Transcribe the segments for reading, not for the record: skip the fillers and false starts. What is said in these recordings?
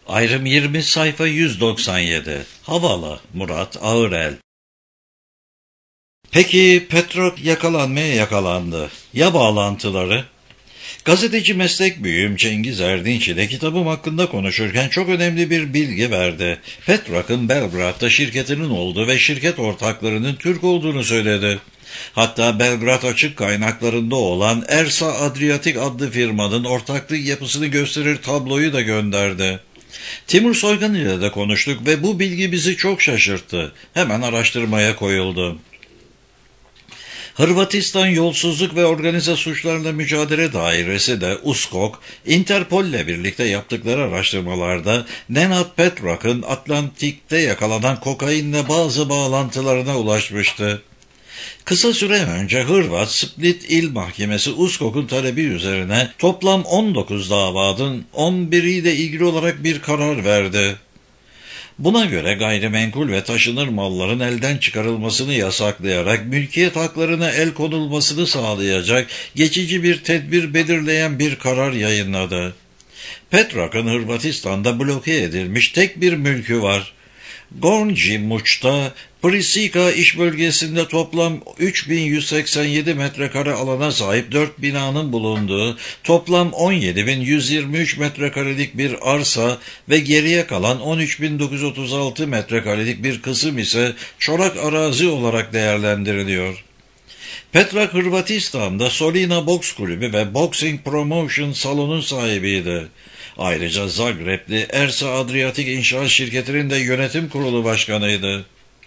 Ayrım 20 sayfa 197. Havalı Murat Ağırel. Peki Petrok yakalanmaya yakalandı. Ya bağlantıları? Gazeteci meslek büyüğüm Cengiz Erdinç ile kitabım hakkında konuşurken çok önemli bir bilgi verdi. Petrok'un Belgrad'da şirketinin olduğu ve şirket ortaklarının Türk olduğunu söyledi. Hatta Belgrad açık kaynaklarında olan Ersa Adriatik adlı firmanın ortaklık yapısını gösterir tabloyu da gönderdi. Timur Soykan ile de konuştuk ve bu bilgi bizi çok şaşırttı. Hemen araştırmaya koyuldum. Hırvatistan Yolsuzluk ve Organize Suçlarla Mücadele Dairesi de USKOK, Interpol ile birlikte yaptıkları araştırmalarda Nenad Petrok'un Atlantik'te yakalanan kokainle bazı bağlantılarına ulaşmıştı. Kısa süre önce Hırvat Split İl Mahkemesi USKOK'un talebi üzerine toplam 19 davanın 11'iyle ilgili olarak bir karar verdi. Buna göre gayrimenkul ve taşınır malların elden çıkarılmasını yasaklayarak mülkiyet haklarına el konulmasını sağlayacak geçici bir tedbir belirleyen bir karar yayınladı. Petrok'un Hırvatistan'da bloke edilmiş tek bir mülkü var. Gornji Muç'ta Prisika iş bölgesinde toplam 3187 metrekare alana sahip 4 binanın bulunduğu toplam 17.123 metrekarelik bir arsa ve geriye kalan 13.936 metrekarelik bir kısım ise çorak arazi olarak değerlendiriliyor. Petrok Hırvatistan'da Solina Boks Kulübü ve Boxing Promotion salonun sahibiydi. Ayrıca Zagreb'li Ersa Adriatik İnşaat Şirketi'nin de yönetim kurulu başkanıydı.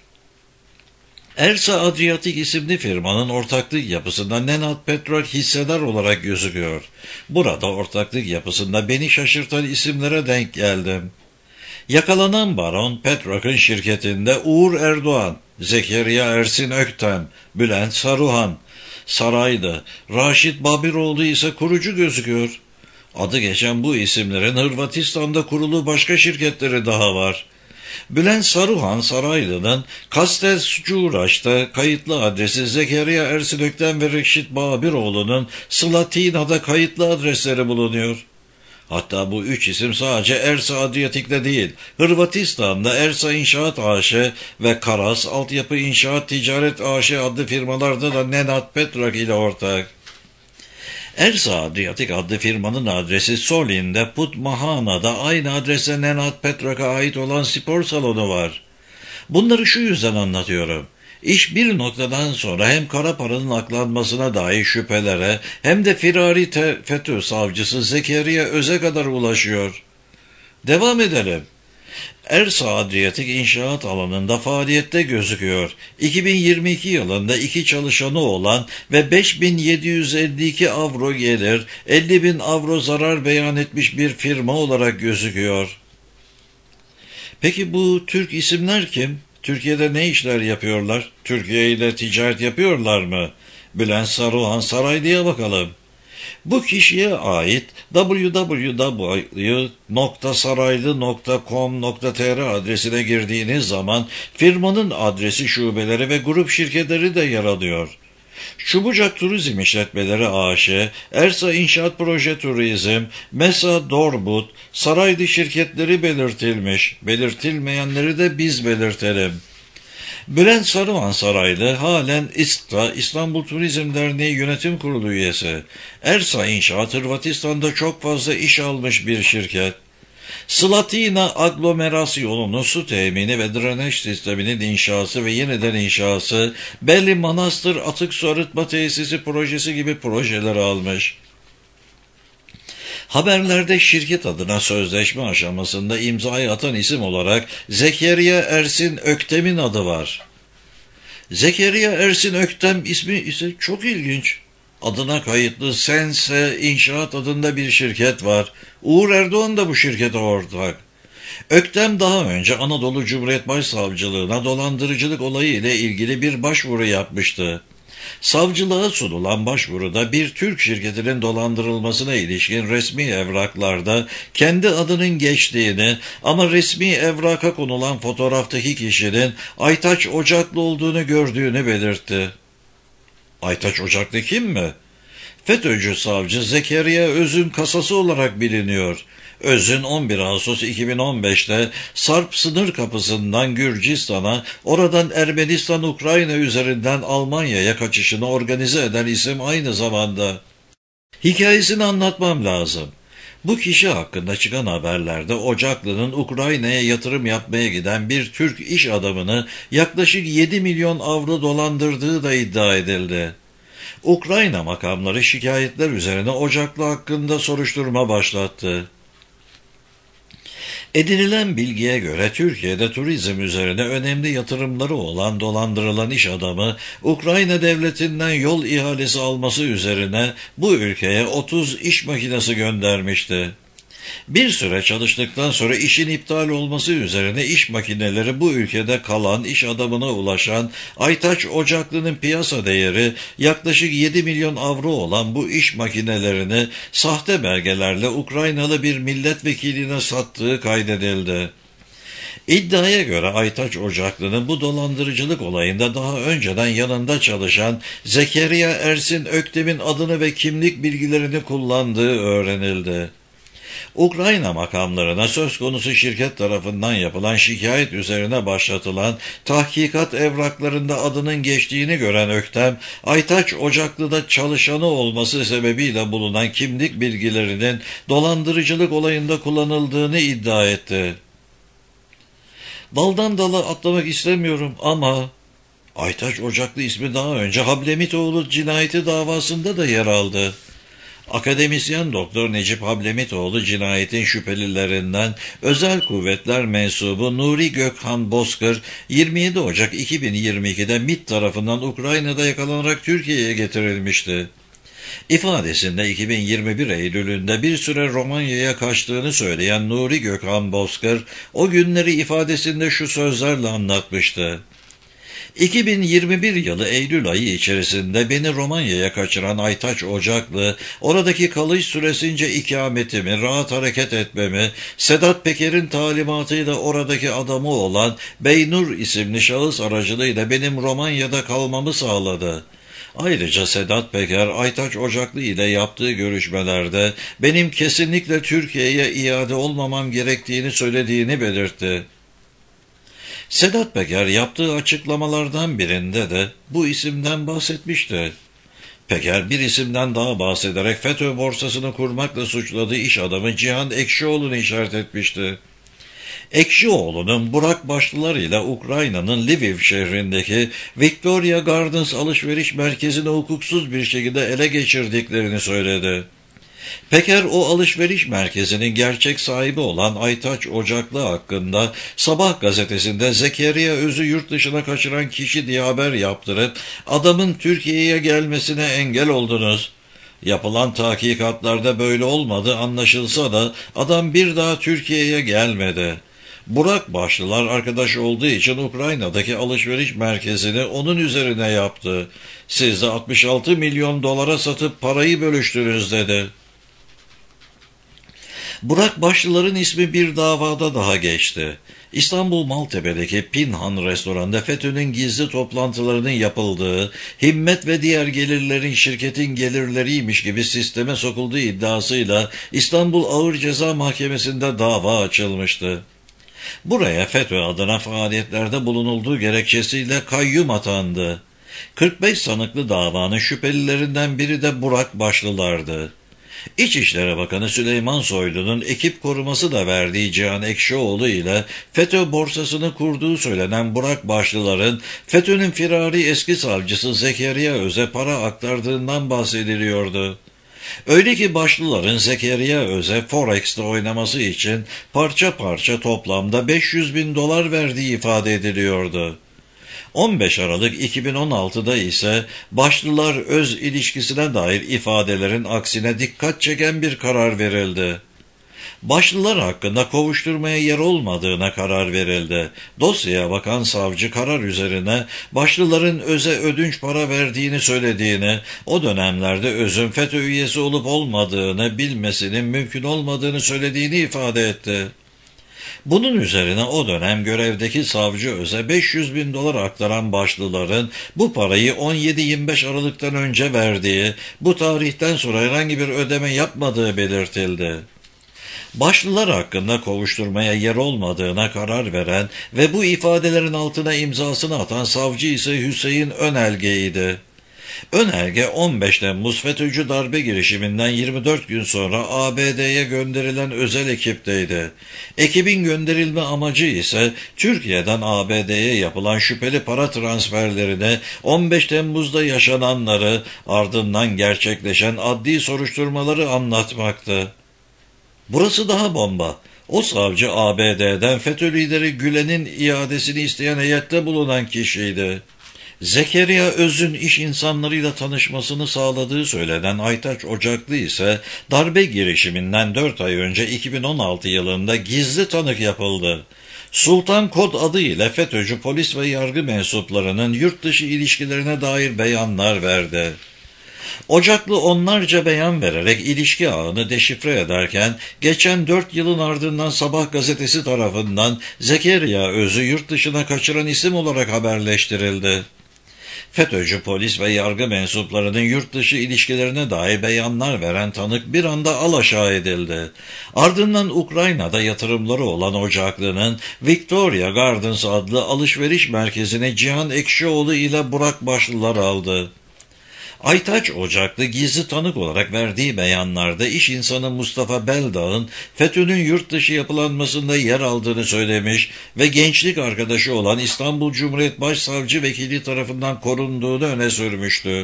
Ersa Adriatik isimli firmanın ortaklık yapısında Nenad Petrok hissedar olarak gözüküyor. Burada ortaklık yapısında beni şaşırtan isimlere denk geldim. Yakalanan baron Petrok'un şirketinde Uğur Erdoğan, Zekeriya Ersin Öktem, Bülent Saruhan, Saraylı, Raşit Babiroğlu ise kurucu gözüküyor. Adı geçen bu isimlerin Hırvatistan'da kurulu başka şirketleri daha var. Bülent Saruhan Saraylı'nın Kastelcuğraş'ta kayıtlı adresi, Zekeriya Ersin Öktem ve Reşit Babiroğlu'nun Slatina'da kayıtlı adresleri bulunuyor. Hatta bu üç isim sadece Ersa Adriyatik'te değil, Hırvatistan'da Ersa İnşaat AŞ ve Karas Altyapı İnşaat Ticaret AŞ adlı firmalarda da Nenad Petrok ile ortak. Ersa Adriatik adlı firmanın adresi Solin'de, Putmahana'da aynı adrese Nenad Petrok'a ait olan spor salonu var. Bunları şu yüzden anlatıyorum. İş bir noktadan sonra hem kara paranın aklanmasına dair şüphelere hem de firari FETÖ savcısı Zekeriya Öz'e kadar ulaşıyor. Devam edelim. Ersa Adriatik inşaat alanında faaliyette gözüküyor. 2022 yılında 2 çalışanı olan ve 5.752 avro gelir, 50.000 avro zarar beyan etmiş bir firma olarak gözüküyor. Peki bu Türk isimler kim? Türkiye'de ne işler yapıyorlar? Türkiye ile ticaret yapıyorlar mı? Bülent Saruhan Saraylı'ya bakalım. Bu kişiye ait www.saraylı.com.tr adresine girdiğiniz zaman firmanın adresi, şubeleri ve grup şirketleri de yer alıyor. Çubucak Turizm İşletmeleri AŞ, Ersa İnşaat Proje Turizm, MESA Dorbut, Saraylı şirketleri belirtilmiş. Belirtilmeyenleri de biz belirtelim. Bülent Saruhan Saraylı halen İSTA, İstanbul Turizm Derneği Yönetim Kurulu üyesi. Ersa İnşaat Hırvatistan'da çok fazla iş almış bir şirket. Slatina aglomerasyonunun su temini ve drenaj sisteminin inşası ve yeniden inşası, Belli Manastır Atık Su Arıtma Tesisi projesi gibi projeler almış. Haberlerde şirket adına sözleşme aşamasında imzayı atan isim olarak Zekeriya Ersin Öktem'in adı var. Zekeriya Ersin Öktem ismi ise çok ilginç. Adına kayıtlı Sense İnşaat adında bir şirket var. Uğur Erdoğan da bu şirkete ortak. Öktem daha önce Anadolu Cumhuriyet Başsavcılığına dolandırıcılık olayı ile ilgili bir başvuru yapmıştı. Savcılığa sunulan başvuruda bir Türk şirketinin dolandırılmasına ilişkin resmi evraklarda kendi adının geçtiğini ama resmi evraka konulan fotoğraftaki kişinin Aytaç Ocaklı olduğunu gördüğünü belirtti. Aytaç Ocaklı kim mi? FETÖ'cü savcı Zekeriya Öz'ün kasası olarak biliniyor. Öz'ün 11 Ağustos 2015'te Sarp sınır kapısından Gürcistan'a, oradan Ermenistan-Ukrayna üzerinden Almanya'ya kaçışını organize eden isim aynı zamanda. Hikayesini anlatmam lazım. Bu kişi hakkında çıkan haberlerde Ocaklı'nın Ukrayna'ya yatırım yapmaya giden bir Türk iş adamını yaklaşık 7 milyon avro dolandırdığı da iddia edildi. Ukrayna makamları şikayetler üzerine Ocaklı hakkında soruşturma başlattı. Edinilen bilgiye göre Türkiye'de turizm üzerine önemli yatırımları olan dolandırılan iş adamı, Ukrayna devletinden yol ihalesi alması üzerine bu ülkeye 30 iş makinesi göndermişti. Bir süre çalıştıktan sonra işin iptal olması üzerine iş makineleri bu ülkede kalan iş adamına ulaşan Aytaç Ocaklı'nın piyasa değeri yaklaşık 7 milyon avro olan bu iş makinelerini sahte belgelerle Ukraynalı bir milletvekiline sattığı kaydedildi. İddiaya göre Aytaç Ocaklı'nın bu dolandırıcılık olayında daha önceden yanında çalışan Zekeriya Ersin Öktem'in adını ve kimlik bilgilerini kullandığı öğrenildi. Ukrayna makamlarına söz konusu şirket tarafından yapılan şikayet üzerine başlatılan tahkikat evraklarında adının geçtiğini gören Öktem, Aytaç Ocaklı'da çalışanı olması sebebiyle bulunan kimlik bilgilerinin dolandırıcılık olayında kullanıldığını iddia etti. Daldan dala atlamak istemiyorum ama Aytaç Ocaklı ismi daha önce Hablemitoğlu cinayeti davasında da yer aldı. Akademisyen Doktor Necip Hablemitoğlu cinayetin şüphelilerinden Özel Kuvvetler mensubu Nuri Gökhan Bozkır 27 Ocak 2022'de MİT tarafından Ukrayna'da yakalanarak Türkiye'ye getirilmişti. İfadesinde 2021 Eylül'ünde bir süre Romanya'ya kaçtığını söyleyen Nuri Gökhan Bozkır o günleri ifadesinde şu sözlerle anlatmıştı. 2021 yılı Eylül ayı içerisinde beni Romanya'ya kaçıran Aytaç Ocaklı, oradaki kalış süresince ikametimi, rahat hareket etmemi, Sedat Peker'in talimatıyla oradaki adamı olan Beynur isimli şahıs aracılığıyla benim Romanya'da kalmamı sağladı. Ayrıca Sedat Peker, Aytaç Ocaklı ile yaptığı görüşmelerde benim kesinlikle Türkiye'ye iade olmamam gerektiğini söylediğini belirtti. Sedat Peker yaptığı açıklamalardan birinde de bu isimden bahsetmişti. Peker bir isimden daha bahsederek FETÖ borsasını kurmakla suçladığı iş adamı Cihan Ekşioğlu'nu işaret etmişti. Ekşioğlu'nun Burak Başlılar ile Ukrayna'nın Lviv şehrindeki Victoria Gardens alışveriş merkezini hukuksuz bir şekilde ele geçirdiklerini söyledi. Peker o alışveriş merkezinin gerçek sahibi olan Aytaç Ocaklı hakkında Sabah gazetesinde Zekeriya Öz'ü yurt dışına kaçıran kişi diye haber yaptırıp adamın Türkiye'ye gelmesine engel oldunuz. Yapılan tahkikatlarda böyle olmadı anlaşılsa da adam bir daha Türkiye'ye gelmedi. Burak Başlılar arkadaş olduğu için Ukrayna'daki alışveriş merkezini onun üzerine yaptı. Siz de 66 milyon dolara satıp parayı bölüştünüz dedi. Burak Başlılar'ın ismi bir davada daha geçti. İstanbul Maltepe'deki Pinhan restoranında FETÖ'nün gizli toplantılarının yapıldığı, himmet ve diğer gelirlerin şirketin gelirleriymiş gibi sisteme sokulduğu iddiasıyla İstanbul Ağır Ceza Mahkemesi'nde dava açılmıştı. Buraya FETÖ adına faaliyetlerde bulunulduğu gerekçesiyle kayyum atandı. 45 sanıklı davanın şüphelilerinden biri de Burak Başlılar'dı. İçişleri Bakanı Süleyman Soylu'nun ekip koruması da verdiği Cihan Ekşioğlu ile FETÖ borsasını kurduğu söylenen Burak Başlılar'ın FETÖ'nün firari eski savcısı Zekeriya Öz'e para aktardığından bahsediliyordu. Öyle ki Başlılar'ın Zekeriya Öz'e Forex'te oynaması için parça parça toplamda 500 bin dolar verdiği ifade ediliyordu. 15 Aralık 2016'da ise Başlılar-Öz ilişkisine dair ifadelerin aksine dikkat çeken bir karar verildi. Başlılar hakkında kovuşturmaya yer olmadığına karar verildi. Dosyaya bakan savcı karar üzerine Başlılar'ın Öz'e ödünç para verdiğini söylediğini, o dönemlerde Öz'ün FETÖ üyesi olup olmadığını bilmesinin mümkün olmadığını söylediğini ifade etti. Bunun üzerine o dönem görevdeki savcı Öz'e 500 bin dolar aktaran Başlılar'ın bu parayı 17-25 Aralık'tan önce verdiği, bu tarihten sonra herhangi bir ödeme yapmadığı belirtildi. Başlılar hakkında kovuşturmaya yer olmadığına karar veren ve bu ifadelerin altına imzasını atan savcı ise Hüseyin Önelge'ydi. Önelge 15 Temmuz FETÖ'cü darbe girişiminden 24 gün sonra ABD'ye gönderilen özel ekipteydi. Ekibin gönderilme amacı ise Türkiye'den ABD'ye yapılan şüpheli para transferlerine, 15 Temmuz'da yaşananları, ardından gerçekleşen adli soruşturmaları anlatmaktı. Burası daha bomba. O savcı ABD'den FETÖ lideri Gülen'in iadesini isteyen heyette bulunan kişiydi. Zekeriya Öz'ün iş insanlarıyla tanışmasını sağladığı söylenen Aytaç Ocaklı ise darbe girişiminden 4 ay önce 2016 yılında gizli tanık yapıldı. Sultan Kod adı ile FETÖ'cü polis ve yargı mensuplarının yurt dışı ilişkilerine dair beyanlar verdi. Ocaklı onlarca beyan vererek ilişki ağını deşifre ederken, geçen 4 yılın ardından Sabah gazetesi tarafından Zekeriya Öz'ü yurt dışına kaçıran isim olarak haberleştirildi. FETÖ'cü polis ve yargı mensuplarının yurt dışı ilişkilerine dair beyanlar veren tanık bir anda alaşağı edildi. Ardından Ukrayna'da yatırımları olan Ocaklı'nın Victoria Gardens adlı alışveriş merkezine Cihan Ekşioğlu ile Burak Başlılar aldı. Aytaç Ocaklı gizli tanık olarak verdiği beyanlarda iş insanı Mustafa Beldağ'ın FETÖ'nün yurt dışı yapılanmasında yer aldığını söylemiş ve gençlik arkadaşı olan İstanbul Cumhuriyet Başsavcı Vekili tarafından korunduğunu öne sürmüştü.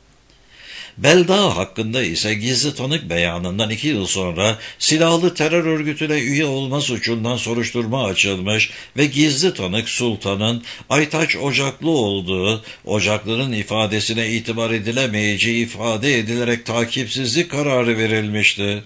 Beldağ hakkında ise gizli tanık beyanından 2 yıl sonra silahlı terör örgütüne üye olma suçundan soruşturma açılmış ve gizli tanık Sultan'ın Aytaç Ocaklı olduğu, Ocaklı'nın ifadesine itibar edilemeyeceği ifade edilerek takipsizlik kararı verilmişti.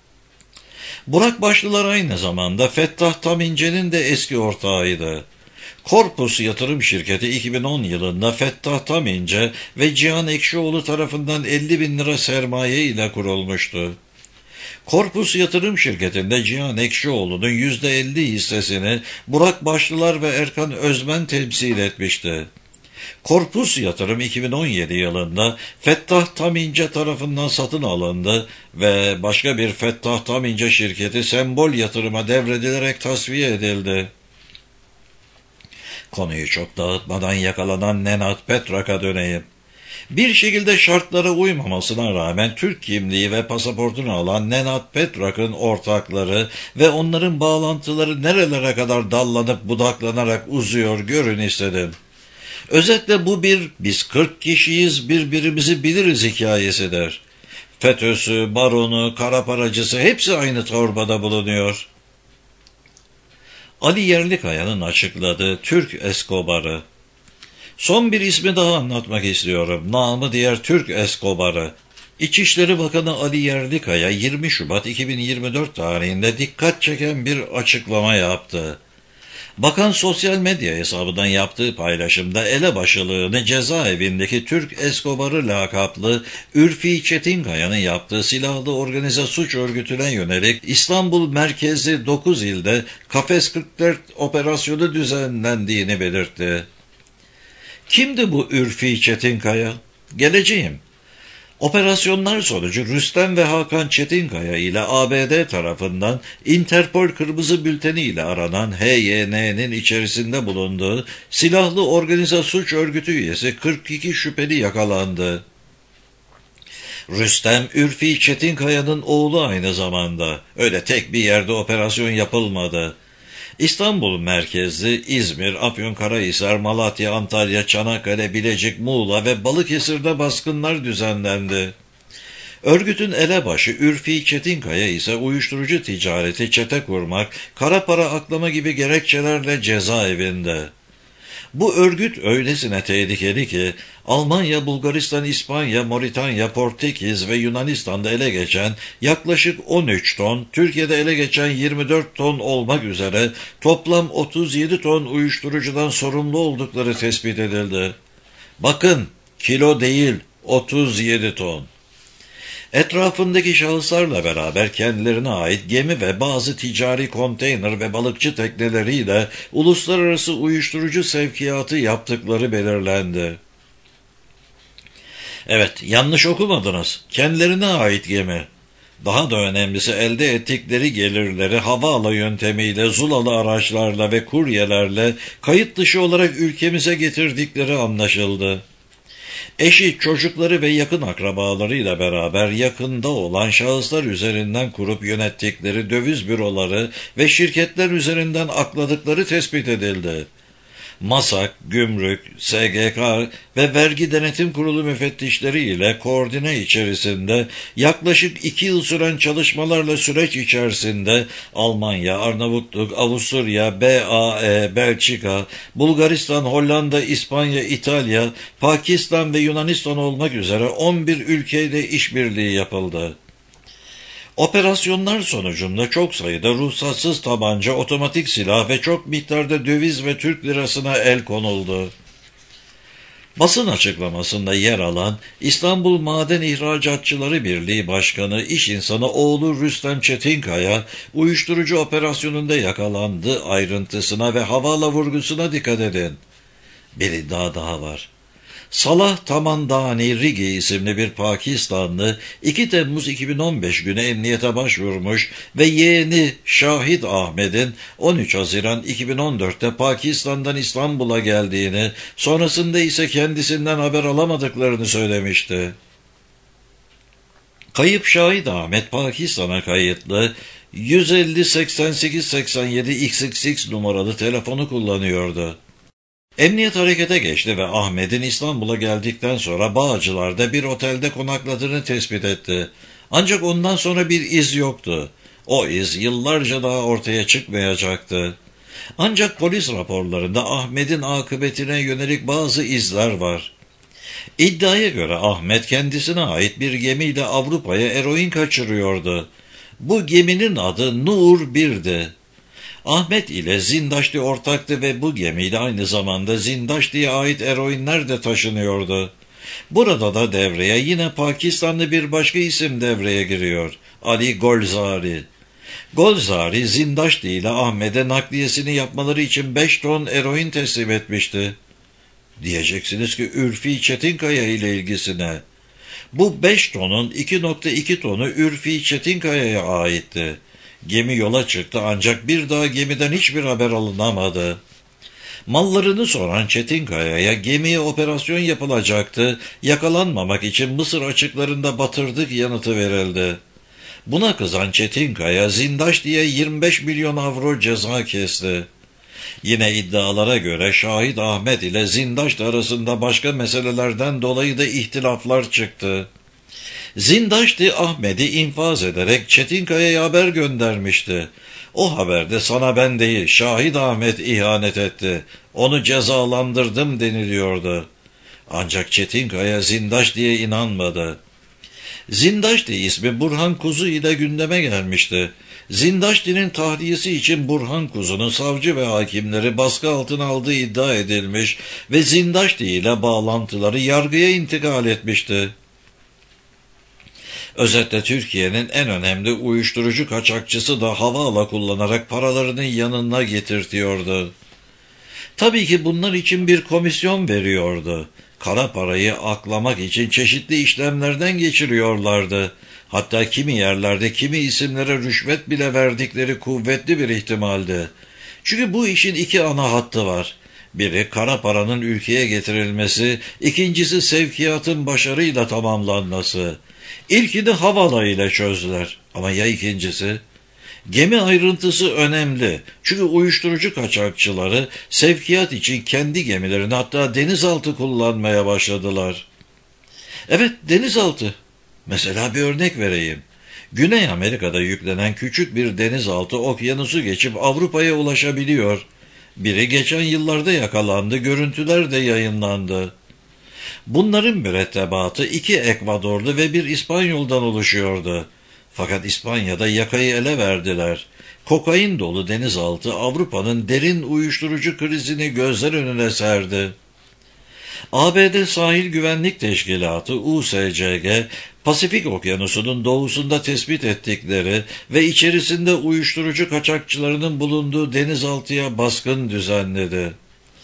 Burak Başlılar aynı zamanda Fettah Tamince'nin de eski ortağıydı. Korpus Yatırım Şirketi 2010 yılında Fettah Tamince ve Cihan Ekşioğlu tarafından 50 bin lira sermaye ile kurulmuştu. Korpus Yatırım Şirketi'nde Cihan Ekşioğlu'nun %50 hissesini Burak Başlılar ve Erkan Özmen temsil etmişti. Korpus Yatırım 2017 yılında Fettah Tamince tarafından satın alındı ve başka bir Fettah Tamince şirketi Sembol Yatırım'a devredilerek tasfiye edildi. Konuyu çok dağıtmadan yakalanan Nenad Petrak'a döneyim. Bir şekilde şartlara uymamasına rağmen Türk kimliği ve pasaportunu alan Nenad Petrak'ın ortakları ve onların bağlantıları nerelere kadar dallanıp budaklanarak uzuyor görün istedim. Özetle bu biz 40 kişiyiz, birbirimizi biliriz hikayesidir. FETÖ'sü, baronu, kara paracısı hepsi aynı torbada bulunuyor. Ali Yerlikaya'nın açıkladığı Türk Escobar'ı. Son bir ismi daha anlatmak istiyorum. Namı diğer Türk Escobar'ı. İçişleri Bakanı Ali Yerlikaya 20 Şubat 2024 tarihinde dikkat çeken bir açıklama yaptı. Bakan sosyal medya hesabından yaptığı paylaşımda elebaşılığını cezaevindeki Türk Escobar'ı lakaplı Ürfi Çetinkaya'nın yaptığı silahlı organize suç örgütüne yönelik İstanbul merkezli 9 ilde Kafes 44 operasyonu düzenlendiğini belirtti. Kimdi bu Ürfi Çetinkaya? Geleceğim. Operasyonlar sonucu Rüstem ve Hakan Çetinkaya ile ABD tarafından Interpol Kırmızı Bülteni ile aranan HYN'nin içerisinde bulunduğu silahlı organize suç örgütü üyesi 42 şüpheli yakalandı. Rüstem, Ürfi Çetinkaya'nın oğlu aynı zamanda. Öyle tek bir yerde operasyon yapılmadı. İstanbul merkezli İzmir, Afyonkarahisar, Malatya, Antalya, Çanakkale, Bilecik, Muğla ve Balıkesir'de baskınlar düzenlendi. Örgütün elebaşı Ürfi Çetinkaya ise uyuşturucu ticareti, çete kurmak, kara para aklama gibi gerekçelerle cezaevinde. Bu örgüt öylesine tehlikeli ki Almanya, Bulgaristan, İspanya, Moritanya, Portekiz ve Yunanistan'da ele geçen yaklaşık 13 ton, Türkiye'de ele geçen 24 ton olmak üzere toplam 37 ton uyuşturucudan sorumlu oldukları tespit edildi. Bakın, kilo değil, 37 ton. Etrafındaki şahıslarla beraber kendilerine ait gemi ve bazı ticari konteyner ve balıkçı tekneleriyle uluslararası uyuşturucu sevkiyatı yaptıkları belirlendi. Evet, yanlış okumadınız. Kendilerine ait gemi. Daha da önemlisi elde ettikleri gelirleri havaala yöntemiyle, zulalı araçlarla ve kuryelerle kayıt dışı olarak ülkemize getirdikleri anlaşıldı. Eşi, çocukları ve yakın akrabalarıyla beraber yakında olan şahıslar üzerinden kurup yönettikleri döviz büroları ve şirketler üzerinden akladıkları tespit edildi. MASAK, Gümrük, SGK ve Vergi Denetim Kurulu müfettişleri ile koordine içerisinde yaklaşık 2 yıl süren çalışmalarla süreç içerisinde Almanya, Arnavutluk, Avusturya, BAE, Belçika, Bulgaristan, Hollanda, İspanya, İtalya, Pakistan ve Yunanistan olmak üzere 11 ülkeyle işbirliği yapıldı. Operasyonlar sonucunda çok sayıda ruhsatsız tabanca, otomatik silah ve çok miktarda döviz ve Türk lirasına el konuldu. Basın açıklamasında yer alan İstanbul Maden İhracatçıları Birliği Başkanı, iş insanı oğlu Rüstem Çetinkaya, uyuşturucu operasyonunda yakalandı ayrıntısına ve havala vurgusuna dikkat edin. Bir iddia daha var. Salah Tamandani Rigi isimli bir Pakistanlı 2 Temmuz 2015 günü emniyete başvurmuş ve yeğeni Şahit Ahmet'in 13 Haziran 2014'te Pakistan'dan İstanbul'a geldiğini, sonrasında ise kendisinden haber alamadıklarını söylemişti. Kayıp Şahit Ahmet Pakistan'a kayıtlı 150-88-87 XXX numaralı telefonu kullanıyordu. Emniyet harekete geçti ve Ahmet'in İstanbul'a geldikten sonra Bağcılar'da bir otelde konakladığını tespit etti. Ancak ondan sonra bir iz yoktu. O iz yıllarca daha ortaya çıkmayacaktı. Ancak polis raporlarında Ahmet'in akıbetine yönelik bazı izler var. İddiaya göre Ahmet kendisine ait bir gemiyle Avrupa'ya eroin kaçırıyordu. Bu geminin adı Nur 1'di. Ahmet ile Zindaşti ortaktı ve bu gemiyle aynı zamanda Zindaşti'ye ait eroinler de taşınıyordu. Burada da devreye yine Pakistanlı bir başka isim devreye giriyor. Ali Golzari. Golzari, Zindaşti ile Ahmet'e nakliyesini yapmaları için 5 ton eroin teslim etmişti. Diyeceksiniz ki Ürfi Çetinkaya ile ilgisine. Bu 5 tonun 2,2 tonu Ürfi Çetinkaya'ya aitti. Gemi yola çıktı ancak bir daha gemiden hiçbir haber alınamadı. Mallarını soran Çetinkaya'ya gemiye operasyon yapılacaktı, yakalanmamak için Mısır açıklarında batırdık yanıtı verildi. Buna kızan Çetinkaya, Zindaş diye 25 milyon avro ceza kesti. Yine iddialara göre Şahit Ahmet ile Zindaş arasında başka meselelerden dolayı da ihtilaflar çıktı. Zindaşti Ahmet'i infaz ederek Çetinkaya'ya haber göndermişti. O haberde sana ben değil Şahit Ahmet ihanet etti, onu cezalandırdım deniliyordu. Ancak Çetinkaya Zindaş diye inanmadı. Zindaşti ismi Burhan Kuzu ile gündeme gelmişti. Zindaşti'nin tahliyesi için Burhan Kuzu'nun savcı ve hakimleri baskı altına aldığı iddia edilmiş ve Zindaşti ile bağlantıları yargıya intikal etmişti. Özetle Türkiye'nin en önemli uyuşturucu kaçakçısı da havaala kullanarak paralarını yanına getirtiyordu. Tabii ki bunlar için bir komisyon veriyordu. Kara parayı aklamak için çeşitli işlemlerden geçiriyorlardı. Hatta kimi yerlerde kimi isimlere rüşvet bile verdikleri kuvvetli bir ihtimaldi. Çünkü bu işin 2 ana hattı var. Biri kara paranın ülkeye getirilmesi, ikincisi sevkiyatın başarıyla tamamlanması. İlkini havala ile çözdüler. Ama ya ikincisi? Gemi ayrıntısı önemli. Çünkü uyuşturucu kaçakçıları sevkiyat için kendi gemilerini, hatta denizaltı kullanmaya başladılar. Evet, denizaltı. Mesela bir örnek vereyim. Güney Amerika'da yüklenen küçük bir denizaltı okyanusu geçip Avrupa'ya ulaşabiliyor. Biri geçen yıllarda yakalandı, görüntüler de yayınlandı. Bunların mürettebatı 2 Ekvadorlu ve 1 İspanyol'dan oluşuyordu. Fakat İspanya'da yakayı ele verdiler. Kokain dolu denizaltı Avrupa'nın derin uyuşturucu krizini gözler önüne serdi. ABD Sahil Güvenlik Teşkilatı USCG, Pasifik Okyanusu'nun doğusunda tespit ettikleri ve içerisinde uyuşturucu kaçakçılarının bulunduğu denizaltıya baskın düzenledi.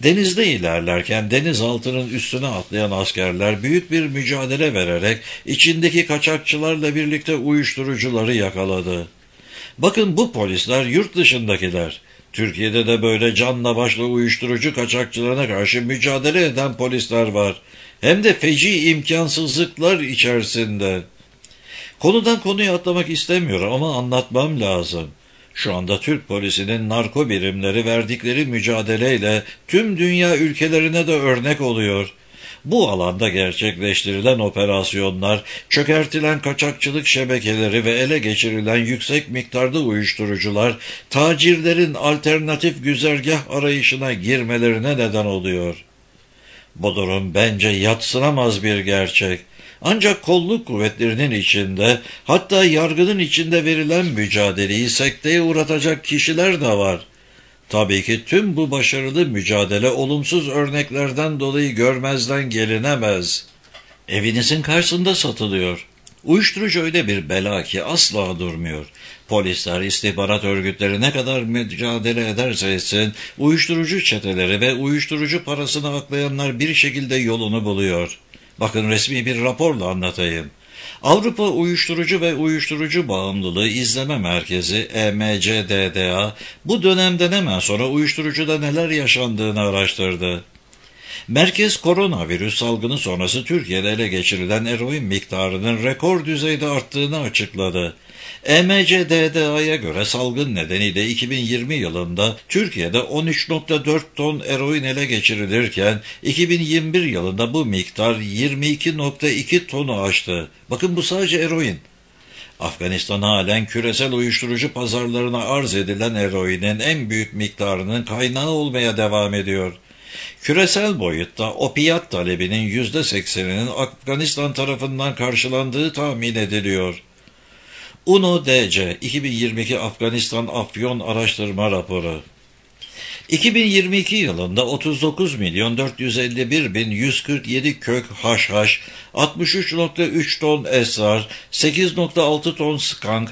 Denizde ilerlerken denizaltının üstüne atlayan askerler büyük bir mücadele vererek içindeki kaçakçılarla birlikte uyuşturucuları yakaladı. Bakın bu polisler yurt dışındakiler. Türkiye'de de böyle canla başla uyuşturucu kaçakçılarına karşı mücadele eden polisler var. Hem de feci imkansızlıklar içerisinde. Konudan konuya atlamak istemiyorum ama anlatmam lazım. Şu anda Türk polisinin narko birimleri verdikleri mücadeleyle tüm dünya ülkelerine de örnek oluyor. Bu alanda gerçekleştirilen operasyonlar, çökertilen kaçakçılık şebekeleri ve ele geçirilen yüksek miktarda uyuşturucular, tacirlerin alternatif güzergah arayışına girmelerine neden oluyor. Bu durum bence yadsınamaz bir gerçek. Ancak kolluk kuvvetlerinin içinde, hatta yargının içinde verilen mücadeleyi sekteye uğratacak kişiler de var. Tabii ki tüm bu başarılı mücadele olumsuz örneklerden dolayı görmezden gelinemez. Evinizin karşısında satılıyor. Uyuşturucu öyle bir bela ki asla durmuyor. Polisler, istihbarat örgütleri ne kadar mücadele ederse etsin, uyuşturucu çeteleri ve uyuşturucu parasını aklayanlar bir şekilde yolunu buluyor. Bakın resmi bir raporla anlatayım. Avrupa Uyuşturucu ve Uyuşturucu Bağımlılığı İzleme Merkezi EMCDDA bu dönemden hemen sonra uyuşturucuda neler yaşandığını araştırdı. Merkez koronavirüs salgını sonrası Türkiye'de ele geçirilen eroin miktarının rekor düzeyde arttığını açıkladı. EMCDDA'ya göre salgın nedeniyle 2020 yılında Türkiye'de 13,4 ton eroin ele geçirilirken 2021 yılında bu miktar 22,2 tonu aştı. Bakın bu sadece eroin. Afganistan halen küresel uyuşturucu pazarlarına arz edilen eroinin en büyük miktarının kaynağı olmaya devam ediyor. Küresel boyutta opiyat talebinin %80'inin Afganistan tarafından karşılandığı tahmin ediliyor. UNODC 2022 Afganistan Afyon Araştırma Raporu 2022 yılında 39.451.147 kök haşhaş, 63,3 ton esrar, 8,6 ton skank,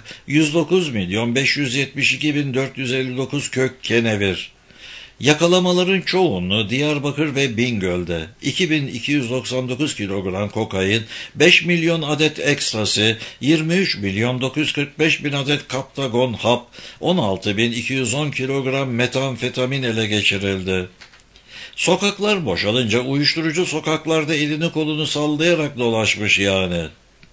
109.572.459 kök kenevir. Yakalamaların çoğunluğu Diyarbakır ve Bingöl'de. 2299 kilogram kokain, 5 milyon adet ekstasi, 23.945.000 adet kaptagon hap, 16.210 kilogram metamfetamin ele geçirildi. Sokaklar boşalınca uyuşturucu sokaklarda elini kolunu sallayarak dolaşmış yani.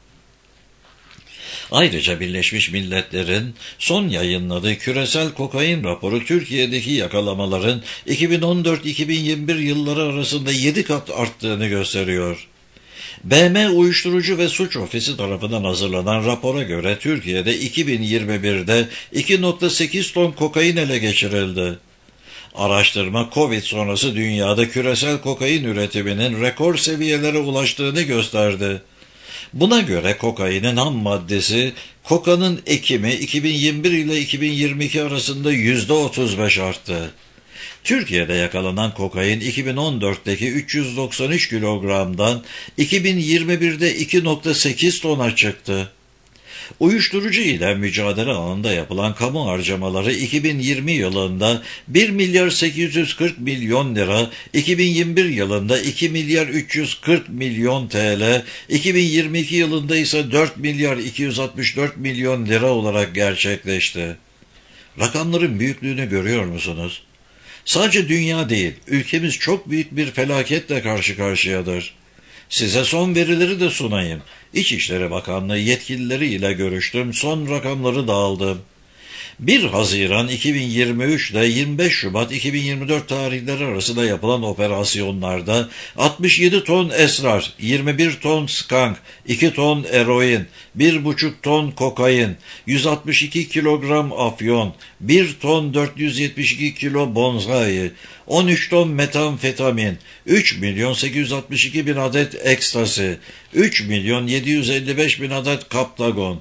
Ayrıca Birleşmiş Milletler'in son yayınladığı küresel kokain raporu Türkiye'deki yakalamaların 2014-2021 yılları arasında 7 kat arttığını gösteriyor. BM Uyuşturucu ve Suç Ofisi tarafından hazırlanan rapora göre Türkiye'de 2021'de 2,8 ton kokain ele geçirildi. Araştırma Covid sonrası dünyada küresel kokain üretiminin rekor seviyelere ulaştığını gösterdi. Buna göre kokainin ham maddesi, kokanın ekimi 2021 ile 2022 arasında %35 arttı. Türkiye'de yakalanan kokain 2014'teki 393 kilogramdan 2021'de 2,8 tona çıktı. Uyuşturucu ile mücadele alanında yapılan kamu harcamaları 2020 yılında 1 milyar 840 milyon lira, 2021 yılında 2 milyar 340 milyon TL, 2022 yılında ise 4 milyar 264 milyon lira olarak gerçekleşti. Rakamların büyüklüğünü görüyor musunuz? Sadece dünya değil, ülkemiz çok büyük bir felaketle karşı karşıyadır. Size son verileri de sunayım. İçişleri Bakanlığı yetkilileriyle görüştüm, son rakamları da aldım. 1 Haziran 2023 ile 25 Şubat 2024 tarihleri arasında yapılan operasyonlarda 67 ton esrar, 21 ton skank, 2 ton eroin, 1,5 ton kokain, 162 kilogram afyon, 1 ton 472 kilo bonzai, 13 ton metamfetamin, 3.862.000 adet ekstasi, 3.755.000 adet kaptagon,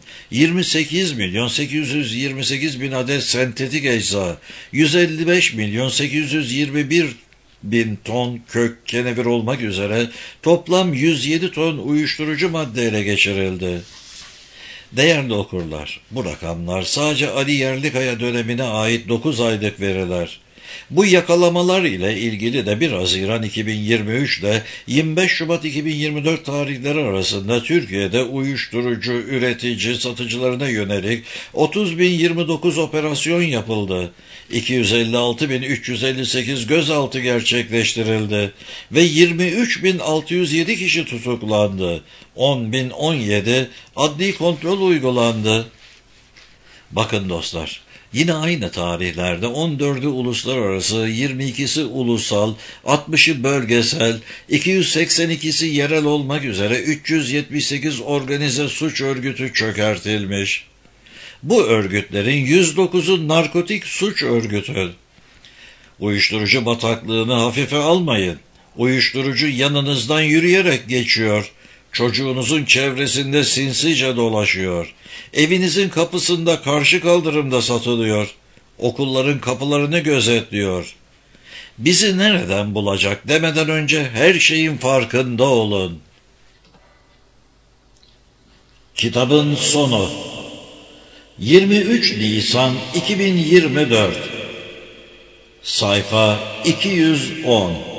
28.828.000 adet sentetik ecza, 155.821.000 ton kök kenevir olmak üzere toplam 107 ton uyuşturucu madde ele geçirildi. Değerli okurlar, bu rakamlar sadece Ali Yerlikaya dönemine ait 9 aylık veriler. Bu yakalamalar ile ilgili de 1 Haziran 2023 ile 25 Şubat 2024 tarihleri arasında Türkiye'de uyuşturucu üretici satıcılarına yönelik 30.029 operasyon yapıldı. 256.358 gözaltı gerçekleştirildi ve 23.607 kişi tutuklandı. 10.017 adli kontrol uygulandı. Bakın dostlar, yine aynı tarihlerde 14'ü uluslararası, 22'si ulusal, 60'ı bölgesel, 282'si yerel olmak üzere 378 organize suç örgütü çökertilmiş. Bu örgütlerin 109'u narkotik suç örgütü. Uyuşturucu bataklığını hafife almayın. Uyuşturucu yanınızdan yürüyerek geçiyor. Çocuğunuzun çevresinde sinsice dolaşıyor. Evinizin kapısında karşı kaldırımda satılıyor. Okulların kapılarını gözetliyor. Bizi nereden bulacak demeden önce her şeyin farkında olun. Kitabın sonu 23 Nisan 2024 Sayfa 210